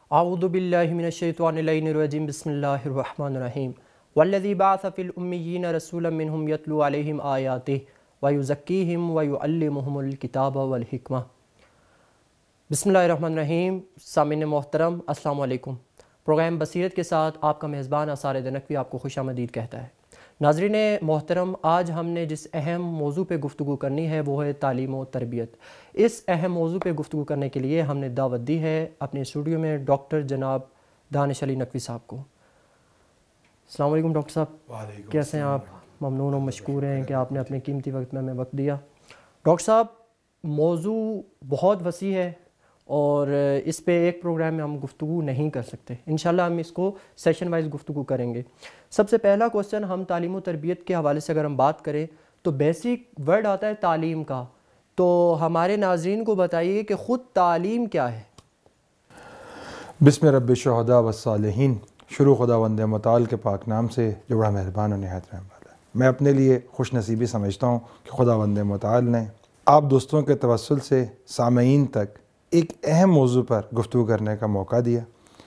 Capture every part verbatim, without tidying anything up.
اعوذ باللہ من الشیطان الرجیم بسم اللہ الرحمن الرحیم والذی بعث فی الامیین رسولا منہم یتلو علیہم آیاتہ ویزکیہم ویعلمہم الکتاب والحکمہ۔ بسم اللہ الرحمن الرحیم۔ سامعین محترم السلام علیکم۔ پروگرام بصیرت کے ساتھ آپ کا میزبان اسارد نقوی آپ کو خوش آمدید کہتا ہے۔ ناظرین محترم، آج ہم نے جس اہم موضوع پہ گفتگو کرنی ہے وہ ہے تعلیم و تربیت۔ اس اہم موضوع پہ گفتگو کرنے کے لیے ہم نے دعوت دی ہے اپنے اسٹوڈیو میں ڈاکٹر جناب دانش علی نقوی صاحب کو۔ السلام علیکم ڈاکٹر صاحب، کیسے ہیں آپ؟ ممنون و مشکور ہیں کہ آپ نے اپنے قیمتی وقت میں ہمیں وقت دیا۔ ڈاکٹر صاحب، موضوع بہت وسیع ہے اور اس پہ ایک پروگرام میں ہم گفتگو نہیں کر سکتے، انشاءاللہ ہم اس کو سیشن وائز گفتگو کریں گے۔ سب سے پہلا کوسچن، ہم تعلیم و تربیت کے حوالے سے اگر ہم بات کریں تو بیسک ورڈ آتا ہے تعلیم کا، تو ہمارے ناظرین کو بتائیے کہ خود تعلیم کیا ہے؟ بسم رب الشہداء والصالحین، شروع خداوند متعال کے پاک نام سے جو بڑا مہربان و نہایت رحم والا ہے۔ میں اپنے لیے خوش نصیبی سمجھتا ہوں کہ خداوند متعال نے آپ دوستوں کے توسل سے سامعین تک ایک اہم موضوع پر گفتگو کرنے کا موقع دیا۔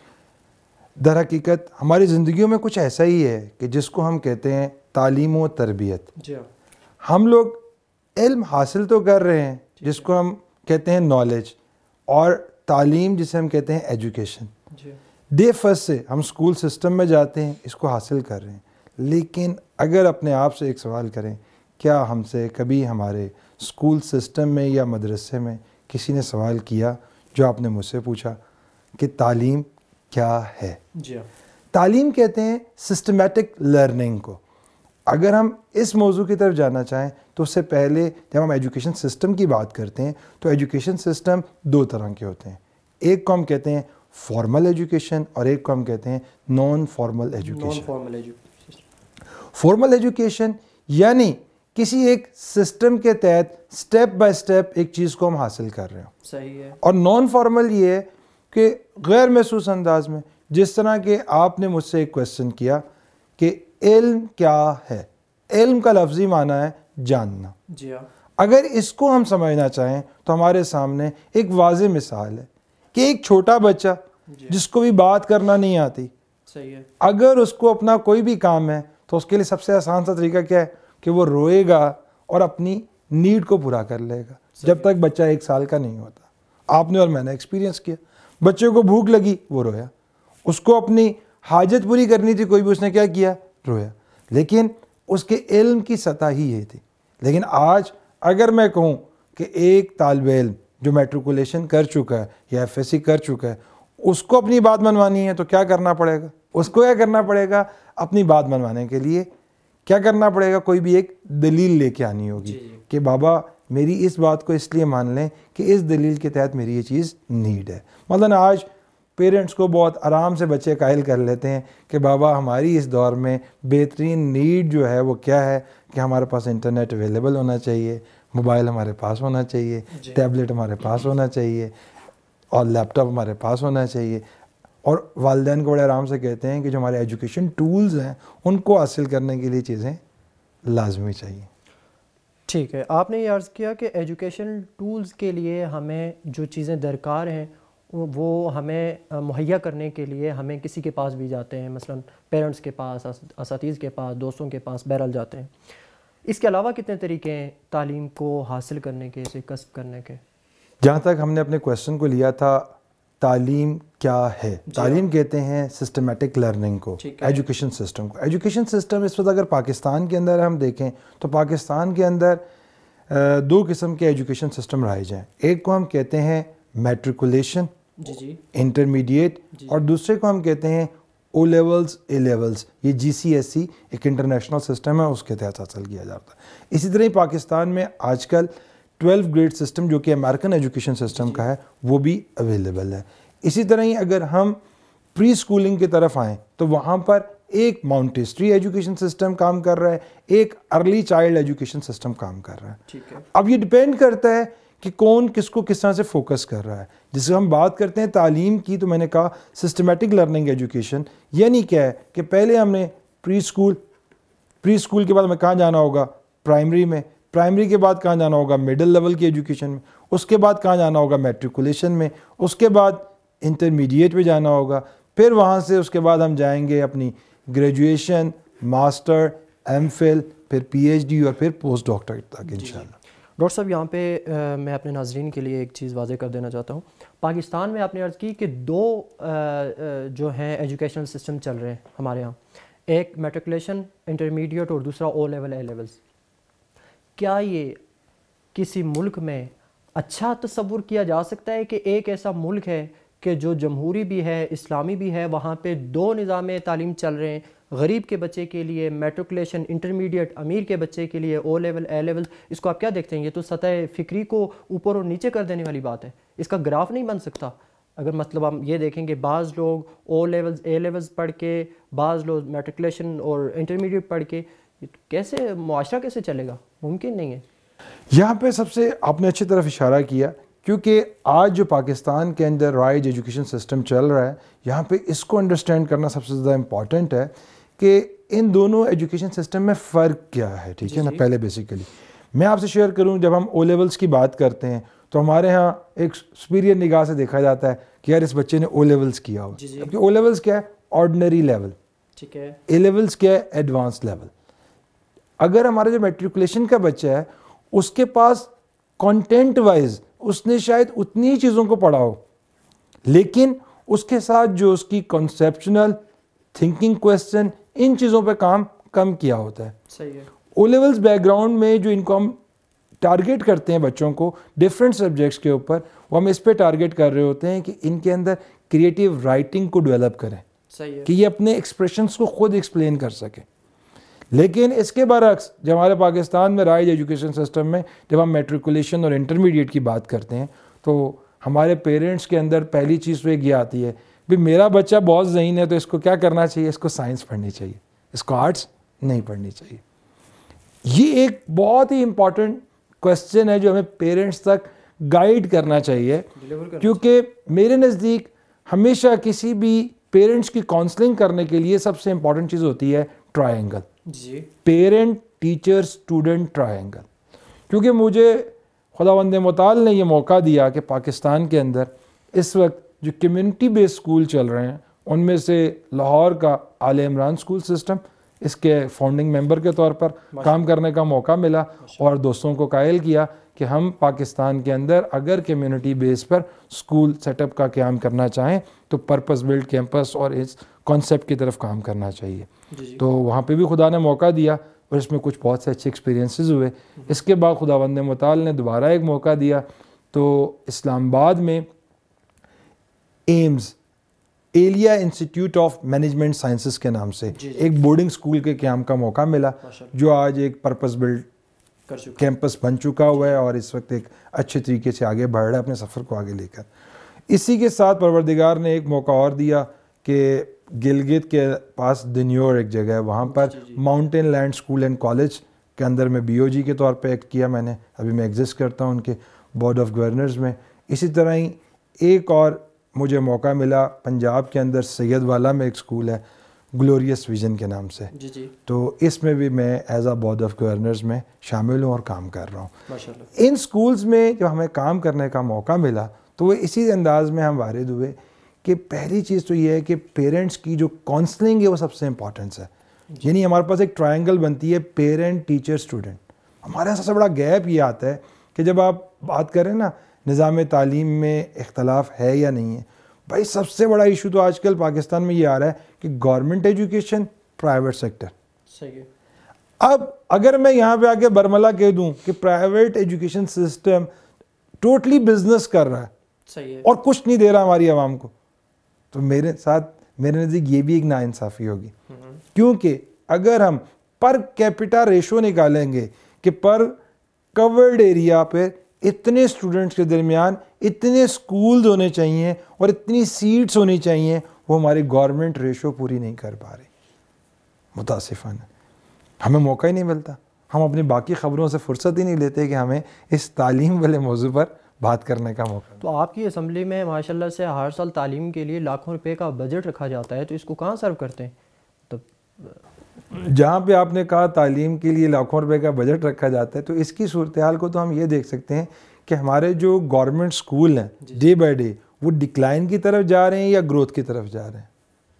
در حقیقت ہماری زندگیوں میں کچھ ایسا ہی ہے کہ جس کو ہم کہتے ہیں تعلیم و تربیت۔ جی ہم لوگ علم حاصل تو کر رہے ہیں جس کو ہم کہتے ہیں نالج، اور تعلیم جسے ہم کہتے ہیں ایجوکیشن۔ جی ڈے فرسٹ سے ہم اسکول سسٹم میں جاتے ہیں، اس کو حاصل کر رہے ہیں، لیکن اگر اپنے آپ سے ایک سوال کریں، کیا ہم سے کبھی ہمارے اسکول سسٹم میں یا مدرسے میں کسی نے سوال کیا جو آپ نے مجھ سے پوچھا کہ تعلیم کیا ہے؟ جی تعلیم کہتے ہیں سسٹمیٹک لرننگ کو۔ اگر ہم اس موضوع کی طرف جانا چاہیں تو اس سے پہلے جب ہم ایجوکیشن سسٹم کی بات کرتے ہیں تو ایجوکیشن سسٹم دو طرح کے ہوتے ہیں، ایک کو ہم کہتے ہیں فارمل ایجوکیشن اور ایک کو ہم کہتے ہیں non formal education. Formal education formal education یعنی کسی ایک سسٹم کے تحت سٹیپ بائی سٹیپ ایک چیز کو ہم حاصل کر رہے ہوں، صحیح ہے۔ اور نان فارمل یہ ہے کہ غیر محسوس انداز میں، جس طرح کہ آپ نے مجھ سے ایک کویسچن کیا کہ علم کیا ہے۔ علم کا لفظی معنی ہے جاننا۔ جی ہاں، اگر اس کو ہم سمجھنا چاہیں تو ہمارے سامنے ایک واضح مثال ہے کہ ایک چھوٹا بچہ جس کو بھی بات کرنا نہیں آتی، صحیح ہے، اگر اس کو اپنا کوئی بھی کام ہے تو اس کے لیے سب سے آسان سا طریقہ کیا ہے کہ وہ روئے گا اور اپنی نیڈ کو پورا کر لے گا، جب تک بچہ ایک سال کا نہیں ہوتا۔ آپ نے اور میں نے ایکسپیرینس کیا، بچے کو بھوک لگی وہ رویا، اس کو اپنی حاجت پوری کرنی تھی کوئی بھی، اس نے کیا کیا؟ رویا، لیکن اس کے علم کی سطح ہی یہ تھی۔ لیکن آج اگر میں کہوں کہ ایک طالب علم جو میٹریکولیشن کر چکا ہے یا ایف ایس سی کر چکا ہے، اس کو اپنی بات منوانی ہے تو کیا کرنا پڑے گا؟ اس کو کیا کرنا پڑے گا؟ اپنی بات منوانے کے لیے کیا کرنا پڑے گا؟ کوئی بھی ایک دلیل لے کے آنی ہوگی کہ بابا میری اس بات کو اس لیے مان لیں کہ اس دلیل کے تحت میری یہ چیز نیڈ ہے۔ مثلاً آج پیرنٹس کو بہت آرام سے بچے قائل کر لیتے ہیں کہ بابا ہماری اس دور میں بہترین نیڈ جو ہے وہ کیا ہے کہ ہمارے پاس انٹرنیٹ اویلیبل ہونا چاہیے، موبائل ہمارے پاس ہونا چاہیے، ٹیبلٹ ہمارے پاس ہونا چاہیے، اور لیپ ٹاپ ہمارے پاس ہونا چاہیے۔ اور والدین کو بڑے آرام سے کہتے ہیں کہ جو ہمارے ایجوکیشن ٹولز ہیں ان کو حاصل کرنے کے لیے چیزیں لازمی چاہیے۔ ٹھیک ہے، آپ نے یہ عرض کیا کہ ایجوکیشن ٹولز کے لیے ہمیں جو چیزیں درکار ہیں وہ ہمیں مہیا کرنے کے لیے ہمیں کسی کے پاس بھی جاتے ہیں، مثلا پیرنٹس کے پاس، اساتذہ کے پاس، دوستوں کے پاس، بہرحال جاتے ہیں۔ اس کے علاوہ کتنے طریقے ہیں تعلیم کو حاصل کرنے کے، اسے کسب کرنے کے؟ جہاں تک ہم نے اپنے کویسچن کو لیا تھا تعلیم کیا ہے، تعلیم کہتے ہیں سسٹمیٹک لرننگ کو، ایجوکیشن سسٹم کو۔ ایجوکیشن سسٹم اس وقت اگر پاکستان کے اندر ہم دیکھیں تو پاکستان کے اندر دو قسم کے ایجوکیشن سسٹم رائج ہیں، ایک کو ہم کہتے ہیں میٹریکولیشن، جی جی انٹرمیڈیٹ، اور دوسرے کو ہم کہتے ہیں او لیولز، اے لیولز۔ یہ جی سی ایس سی ایک انٹرنیشنل سسٹم ہے، اس کے تحت حاصل کیا جاتا ہے۔ اسی طرح ہی پاکستان میں آج کل ٹویلو گریڈ سسٹم جو کہ امریکن ایجوکیشن سسٹم کا ہے وہ بھی اویلیبل ہے۔ اسی طرح ہی اگر ہم پری اسکولنگ کی طرف آئیں تو وہاں پر ایک ماؤنٹیسٹری ایجوکیشن سسٹم کام کر رہا ہے، ایک ارلی چائلڈ ایجوکیشن سسٹم کام کر رہا ہے۔ اب یہ ڈپینڈ کرتا ہے کہ کون کس کو کس طرح سے فوکس کر رہا ہے۔ جس سے ہم بات کرتے ہیں تعلیم کی تو میں نے کہا سسٹمیٹک لرننگ ایجوکیشن، یعنی کیا ہے کہ پہلے ہم نے پری اسکول، پری اسکول کے بعد ہمیں کہاں جانا ہوگا؟ پرائمری میں، پرائمری کے بعد کہاں جانا ہوگا؟ مڈل لیول کی ایجوکیشن میں، اس کے بعد کہاں جانا ہوگا؟ میٹریکولیشن میں، اس کے بعد انٹرمیڈیٹ پہ جانا ہوگا، پھر وہاں سے اس کے بعد ہم جائیں گے اپنی گریجویشن، ماسٹر، ایم فل، پھر پی ایچ ڈی اور پھر پوسٹ ڈاکٹر تک انشاءاللہ۔ ڈاکٹر صاحب یہاں پہ میں اپنے ناظرین کے لیے ایک چیز واضح کر دینا چاہتا ہوں، پاکستان میں آپ نے عرض کی کہ دو جو ہیں ایجوکیشنل سسٹم چل رہے ہیں ہمارے ہاں، ایک میٹرکولیشن انٹرمیڈیٹ اور دوسرا او لیول اے لیولز۔ کیا یہ کسی ملک میں اچھا تصور کیا جا سکتا ہے کہ ایک ایسا ملک ہے کہ جو جمہوری بھی ہے، اسلامی بھی ہے، وہاں پہ دو نظام تعلیم چل رہے ہیں، غریب کے بچے کے لیے میٹرکولیشن انٹرمیڈیٹ، امیر کے بچے کے لیے او لیول اے لیول؟ اس کو آپ کیا دیکھتے ہیں؟ یہ تو سطح فکری کو اوپر اور نیچے کر دینے والی بات ہے، اس کا گراف نہیں بن سکتا۔ اگر مطلب ہم یہ دیکھیں کہ بعض لوگ او لیولز اے لیولز پڑھ کے، بعض لوگ میٹرکولیشن اور انٹرمیڈیٹ پڑھ کے، کیسے معاشرہ کیسے چلے گا؟ ممکن نہیں ہے۔ یہاں پہ سب سے آپ نے اچھی طرف اشارہ کیا، کیونکہ آج جو پاکستان کے اندر رائج ایجوکیشن سسٹم چل رہا ہے، یہاں پہ اس کو انڈرسٹینڈ کرنا سب سے زیادہ امپورٹنٹ ہے کہ ان دونوں ایجوکیشن سسٹم میں فرق کیا ہے، ٹھیک ہے نا۔ پہلے بیسیکلی میں آپ سے شیئر کروں، جب ہم او لیولز کی بات کرتے ہیں تو ہمارے ہاں ایک سپیریئر نگاہ سے دیکھا جاتا ہے کہ یار اس بچے نے او لیولز کیا ہو، جبکہ او لیولز کیا ہے؟ آرڈنری لیول، ٹھیک ہے۔ اے لیولز کیا ہے؟ Advance level. اگر ہمارا جو میٹریکولیشن کا بچہ ہے اس کے پاس کانٹینٹ وائز اس نے شاید اتنی چیزوں کو پڑھا ہو، لیکن اس کے ساتھ جو اس کی کنسیپچنل تھنکنگ کویسچن، ان چیزوں پہ کام کم کیا ہوتا ہے۔ صحیح ہے۔ او لیولز بیک گراؤنڈ میں جو ان کو ہم ٹارگیٹ کرتے ہیں بچوں کو ڈفرینٹ سبجیکٹس کے اوپر، وہ ہم اس پہ ٹارگیٹ کر رہے ہوتے ہیں کہ ان کے اندر کریٹیو رائٹنگ کو ڈیولپ کریں، صحیح ہے، کہ یہ اپنے ایکسپریشنس کو خود ایکسپلین کر سکیں۔ لیکن اس کے برعکس جب ہمارے پاکستان میں رائج ایجوکیشن سسٹم میں جب ہم میٹریکولیشن اور انٹرمیڈیٹ کی بات کرتے ہیں تو ہمارے پیرنٹس کے اندر پہلی چیز تو ایک یہ آتی ہے بھی میرا بچہ بہت ذہین ہے تو اس کو کیا کرنا چاہیے؟ اس کو سائنس پڑھنی چاہیے، اس کو آرٹس نہیں پڑھنی چاہیے۔ یہ ایک بہت ہی امپورٹنٹ کویسچن ہے جو ہمیں پیرنٹس تک گائیڈ کرنا چاہیے، کیونکہ میرے نزدیک ہمیشہ کسی بھی پیرنٹس کی کاؤنسلنگ کرنے کے لیے سب سے امپورٹنٹ چیز ہوتی ہے ٹرائنگل، جی، پیرنٹ ٹیچر اسٹوڈنٹ ٹرائنگل۔ کیونکہ مجھے خداوند متعال نے یہ موقع دیا کہ پاکستان کے اندر اس وقت جو کمیونٹی بیس اسکول چل رہے ہیں ان میں سے لاہور کا آل عمران اسکول سسٹم، اس کے فاؤنڈنگ ممبر کے طور پر کام کرنے کا موقع ملا اور دوستوں کو قائل کیا کہ ہم پاکستان کے اندر اگر کمیونٹی بیس پر اسکول سیٹ اپ کا قیام کرنا چاہیں تو پرپس بلڈ کیمپس اور اس کانسیپٹ کی طرف کام کرنا چاہیے۔ تو وہاں پہ بھی خدا نے موقع دیا اور اس میں کچھ بہت سے اچھے ایکسپیرینسز ہوئے۔ اس کے بعد خداوند متعال نے دوبارہ ایک موقع دیا تو اسلام آباد میں ایمز ایلیا انسٹیٹیوٹ آف مینجمنٹ سائنسز کے نام سے ایک بورڈنگ اسکول کے قیام کا موقع ملا، جو آج ایک پرپس بلڈ کیمپس بن چکا ہوا ہے اور اس وقت ایک اچھے طریقے سے آگے بڑھ رہا ہے اپنے سفر کو آگے لے کر۔ اسی کے ساتھ پروردگار نے ایک موقع اور دیا کہ گلگت کے پاس دنیور ایک جگہ ہے، وہاں پر mountain land school and college کے اندر میں بی او جی کے طور پہ ایکٹ کیا میں نے، ابھی میں ایگزسٹ کرتا ہوں ان کے بورڈ آف گورنرز میں۔ اسی طرح ہی ایک اور مجھے موقع ملا پنجاب کے اندر سید والا میں ایک اسکول ہے گلوریس ویژن کے نام سے، جی جی، تو اس میں بھی میں as a board of governors میں شامل ہوں اور کام کر رہا ہوں۔ ان اسکولز میں جب ہمیں کام کرنے کا موقع ملا تو وہ اسی انداز میں ہم وارد ہوئے کہ پہلی چیز تو یہ ہے کہ پیرنٹس کی جو کاؤنسلنگ ہے وہ سب سے امپورٹنس ہے، یعنی ہمارے پاس ایک ٹرائنگل بنتی ہے پیرنٹ ٹیچر اسٹوڈنٹ۔ ہمارے یہاں سب سے بڑا گیپ یہ آتا ہے کہ جب آپ بات کریں نا نظام تعلیم میں اختلاف ہے یا نہیں ہے، بھائی سب سے بڑا ایشو تو آج کل پاکستان میں یہ آ رہا ہے کہ گورنمنٹ ایجوکیشن، پرائیویٹ سیکٹر۔ صحیح ہے۔ اب اگر میں یہاں پہ آ کے برملا کہہ دوں کہ private education system totally business کر رہا ہے، صحیح ہے، اور کچھ نہیں دے رہا ہماری عوام کو، تو میرے ساتھ میرے نزدیک یہ بھی ایک ناانصافی ہوگی، کیونکہ اگر ہم پر کیپٹا ریشو نکالیں گے کہ پر کورڈ ایریا پہ اتنے اسٹوڈنٹس کے درمیان اتنے اسکولز ہونے چاہیے اور اتنی سیٹس ہونی چاہیے، وہ ہماری گورنمنٹ ریشو پوری نہیں کر پا رہی۔ متاسفانہ ہمیں موقع ہی نہیں ملتا، ہم اپنی باقی خبروں سے فرصت ہی نہیں لیتے کہ ہمیں اس تعلیم والے موضوع پر بات کرنے کا موقع۔ تو آپ کی اسمبلی میں ماشاءاللہ سے ہر سال تعلیم کے لیے لاکھوں روپے کا بجٹ رکھا جاتا ہے، تو اس کو کہاں سرو کرتے ہیں؟ تو جہاں پہ آپ نے کہا تعلیم کے لیے لاکھوں روپے کا بجٹ رکھا جاتا ہے، تو اس کی صورتحال کو تو ہم یہ دیکھ سکتے ہیں کہ ہمارے جو گورنمنٹ اسکول ہیں ڈے بائی ڈے وہ ڈکلائن کی طرف جا رہے ہیں یا گروتھ کی طرف جا رہے ہیں؟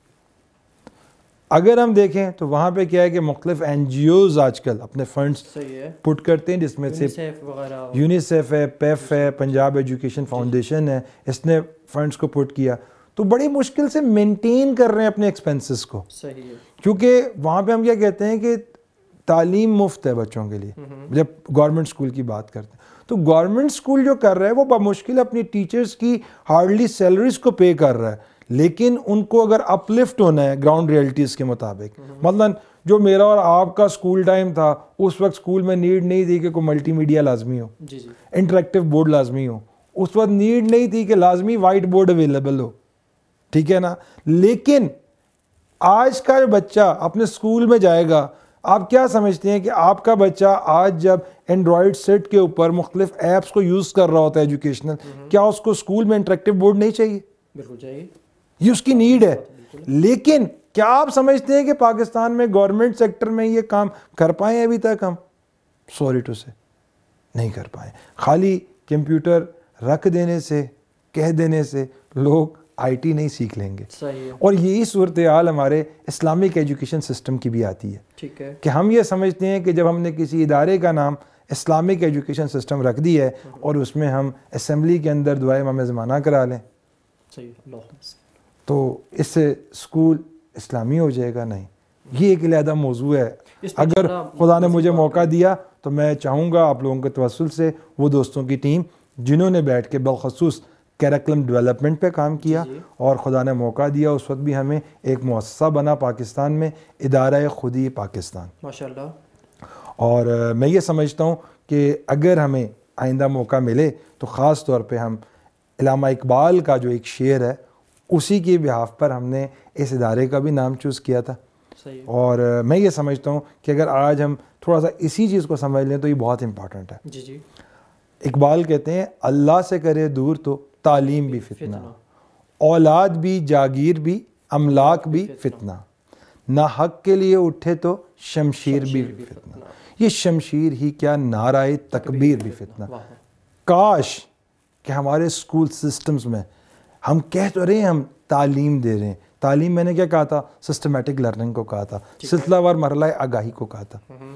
اگر ہم دیکھیں تو وہاں پہ کیا ہے کہ مختلف این جی اوز آج کل اپنے فنڈس پٹ کرتے ہیں، جس میں سے یونیسیف ہے، پیف ہے، پنجاب ایجوکیشن فاؤنڈیشن ہے، اس نے فنڈس کو پٹ کیا، تو بڑی مشکل سے مینٹین کر رہے ہیں اپنے ایکسپینسز کو، کیونکہ وہاں پہ ہم کیا کہتے ہیں کہ تعلیم مفت ہے بچوں کے لیے جب گورنمنٹ اسکول کی بات کرتے ہیں، تو گورنمنٹ اسکول جو کر رہا ہے وہ بمشکل اپنی ٹیچرز کی ہارڈلی سیلریز کو پے کر رہا ہے، لیکن ان کو اگر اپ لفٹ ہونا ہے گراؤنڈ ریئلٹیز کے مطابق، مثلاً جو میرا اور آپ کا اسکول ٹائم تھا اس وقت اسکول میں نیڈ نہیں تھی کہ کوئی ملٹی میڈیا لازمی ہو، انٹریکٹیو بورڈ لازمی ہو، اس وقت نیڈ نہیں تھی کہ لازمی وائٹ بورڈ اویلیبل ہو، ٹھیک ہے نا، لیکن آج کا جو بچہ اپنے اسکول میں جائے گا، آپ کیا سمجھتے ہیں کہ آپ کا بچہ آج جب اینڈرائڈ سیٹ کے اوپر مختلف ایپس کو یوز کر رہا ہوتا ہے ایجوکیشنل، کیا اس کو اسکول میں انٹریکٹیو بورڈ نہیں چاہیے؟ بالکل چاہیے، یہ اس کی نیڈ ہے، لیکن کیا آپ سمجھتے ہیں کہ پاکستان میں گورنمنٹ سیکٹر میں یہ کام کر پائے ہیں ابھی تک؟ ہم سوری ٹو سے نہیں کر پائے، خالی کمپیوٹر رکھ دینے سے، کہہ دینے سے لوگ آئی ٹی نہیں سیکھ لیں گے، اور یہی صورتحال ہمارے اسلامک ایجوکیشن سسٹم کی بھی آتی ہے، ٹھیک ہے، کہ ہم یہ سمجھتے ہیں کہ جب ہم نے کسی ادارے کا نام اسلامک ایجوکیشن سسٹم رکھ دی ہے اور اس میں ہم اسمبلی کے اندر دعائے امام زمانہ کرا لیں تو اس سے اسکول اسلامی ہو جائے گا؟ نہیں، یہ ایک علیحدہ موضوع ہے، اگر خدا نے مجھے موقع دیا تو میں چاہوں گا آپ لوگوں کے توسل سے وہ دوستوں کی ٹیم جنہوں نے بیٹھ کے بالخصوص کیریکلم ڈیولپمنٹ پہ کام کیا، اور خدا نے موقع دیا اس وقت بھی ہمیں ایک مؤسسہ بنا پاکستان میں، ادارہ خودی پاکستان، ماشاءاللہ، اور میں یہ سمجھتا ہوں کہ اگر ہمیں آئندہ موقع ملے تو خاص طور پہ ہم علامہ اقبال کا جو ایک شعر ہے اسی کی بہاف پر ہم نے اس ادارے کا بھی نام چوز کیا تھا، اور میں یہ سمجھتا ہوں کہ اگر آج ہم تھوڑا سا اسی چیز کو سمجھ لیں تو یہ بہت امپورٹنٹ ہے۔ جی جی اقبال کہتے ہیں اللہ سے کرے دور تو تعلیم بھی فتنہ، اولاد بھی جاگیر بھی املاک بھی فتنہ، نہ حق کے لیے اٹھے تو شمشیر بھی فتنہ، یہ شمشیر ہی کیا نعرہ تکبیر بھی فتنہ۔ کاش کہ ہمارے اسکول سسٹمز میں ہم کہہ تو رہے ہیں ہم تعلیم دے رہے ہیں، تعلیم میں نے کیا کہا تھا؟ سسٹمیٹک لرننگ کو کہا تھا، سلسلہ وار مرحلہ آگاہی کو کہا تھا،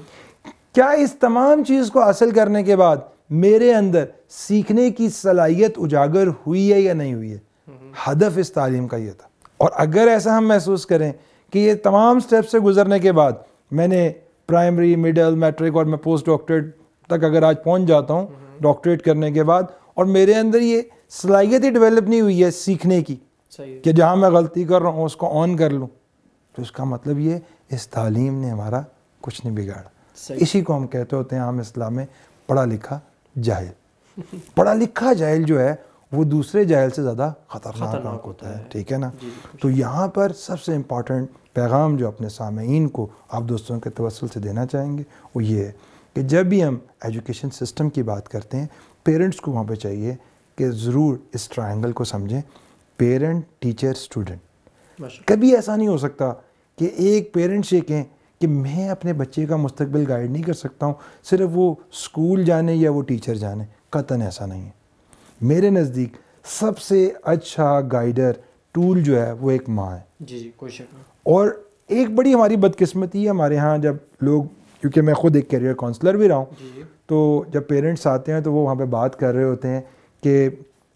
کیا اس تمام چیز کو حاصل کرنے کے بعد میرے اندر سیکھنے کی صلاحیت اجاگر ہوئی ہے یا نہیں ہوئی ہے؟ ہدف اس تعلیم کا یہ تھا، اور اگر ایسا ہم محسوس کریں کہ یہ تمام سٹیپ سے گزرنے کے بعد میں نے پرائمری، مڈل، میٹرک اور میں پوسٹ ڈاکٹریٹ تک اگر آج پہنچ جاتا ہوں ڈاکٹریٹ کرنے کے بعد، اور میرے اندر یہ صلاحیت ہی ڈیولپ نہیں ہوئی ہے سیکھنے کی کہ جہاں میں غلطی کر رہا ہوں اس کو آن کر لوں، تو اس کا مطلب یہ اس تعلیم نے ہمارا کچھ نہیں بگاڑا۔ اسی کو ہم کہتے ہوتے ہیں عام اسلام میں پڑھا لکھا جاہل۔ پڑھا لکھا جاہل جو ہے وہ دوسرے جاہل سے زیادہ خطرناک ہوتا ہے، ٹھیک ہے نا۔ تو یہاں پر سب سے امپورٹنٹ پیغام جو اپنے سامعین کو آپ دوستوں کے توسل سے دینا چاہیں گے وہ یہ ہے کہ جب بھی ہم ایجوکیشن سسٹم کی بات کرتے ہیں، پیرنٹس کو وہاں پہ چاہیے کہ ضرور اس ٹرائنگل کو سمجھیں، پیرنٹ، ٹیچر، اسٹوڈنٹ۔ کبھی ایسا نہیں ہو سکتا کہ ایک پیرنٹس یہ کہیں کہ میں اپنے بچے کا مستقبل گائیڈ نہیں کر سکتا ہوں، صرف وہ اسکول جانے یا وہ ٹیچر جانے، قطعاً ایسا نہیں ہے۔ میرے نزدیک سب سے اچھا گائیڈر ٹول جو ہے وہ ایک ماں ہے، جی جی کوئی شک نہیں۔ اور ایک بڑی ہماری بدقسمتی ہے ہمارے ہاں، جب لوگ، کیونکہ میں خود ایک کیریئر کاؤنسلر بھی رہا ہوں، تو جب پیرنٹس آتے ہیں تو وہ وہاں پہ بات کر رہے ہوتے ہیں کہ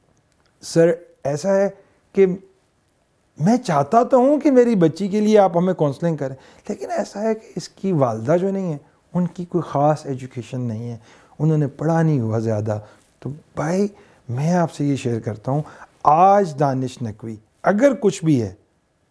سر ایسا ہے کہ میں چاہتا تو ہوں کہ میری بچی کے لیے آپ ہمیں کاؤنسلنگ کریں، لیکن ایسا ہے کہ اس کی والدہ جو نہیں ہے ان کی کوئی خاص ایجوکیشن نہیں ہے، انہوں نے پڑھا نہیں ہوا زیادہ۔ تو بھائی میں آپ سے یہ شیئر کرتا ہوں، آج دانش نقوی اگر کچھ بھی ہے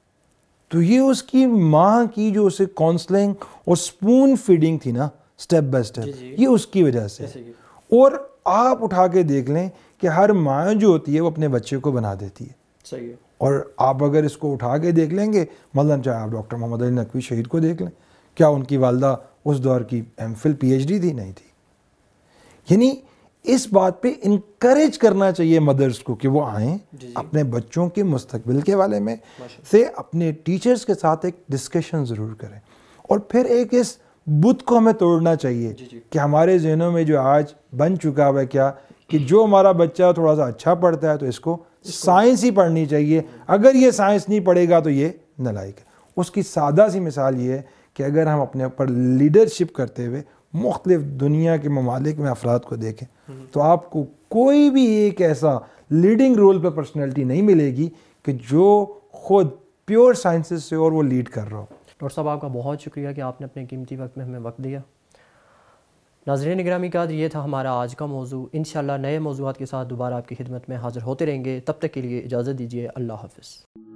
تو یہ اس کی ماں کی جو اسے کاؤنسلنگ اور سپون فیڈنگ تھی نا سٹیپ بائی سٹیپ، یہ اس کی وجہ سے۔ اور آپ اٹھا کے دیکھ لیں کہ ہر ماں جو ہوتی ہے وہ اپنے بچے کو بنا دیتی ہے، صحیح ہے۔ اور آپ اگر اس کو اٹھا کے دیکھ لیں گے، مثلاً چاہے آپ ڈاکٹر محمد علی نقوی شہید کو دیکھ لیں، کیا ان کی والدہ اس دور کی M Phil P H D تھی؟ نہیں تھی۔ یعنی اس بات پہ انکریج کرنا چاہیے مدرس کو کہ وہ آئیں اپنے بچوں کے مستقبل کے بارے میں سے اپنے ٹیچرز کے ساتھ ایک ڈسکشن ضرور کریں، اور پھر ایک اس بت کو ہمیں توڑنا چاہیے کہ ہمارے ذہنوں میں جو آج بن چکا ہوا ہے کیا کہ جو ہمارا بچہ تھوڑا سا اچھا پڑھتا ہے تو اس کو سائنس ہی پڑھنی چاہیے، اگر یہ سائنس نہیں پڑھے گا تو یہ نالائق ہے۔ اس کی سادہ سی مثال یہ ہے کہ اگر ہم اپنے اوپر لیڈرشپ کرتے ہوئے مختلف دنیا کے ممالک میں افراد کو دیکھیں تو آپ کو کوئی بھی ایک ایسا لیڈنگ رول پہ پرسنالٹی نہیں ملے گی کہ جو خود پیور سائنسز سے اور وہ لیڈ کر رہا ہو۔ ڈاکٹر صاحب آپ کا بہت شکریہ کہ آپ نے اپنے قیمتی وقت میں ہمیں وقت دیا۔ ناظرین گرامی قدر، یہ تھا ہمارا آج کا موضوع۔ انشاءاللہ نئے موضوعات کے ساتھ دوبارہ آپ کی خدمت میں حاضر ہوتے رہیں گے، تب تک کے لیے اجازت دیجیے، اللہ حافظ۔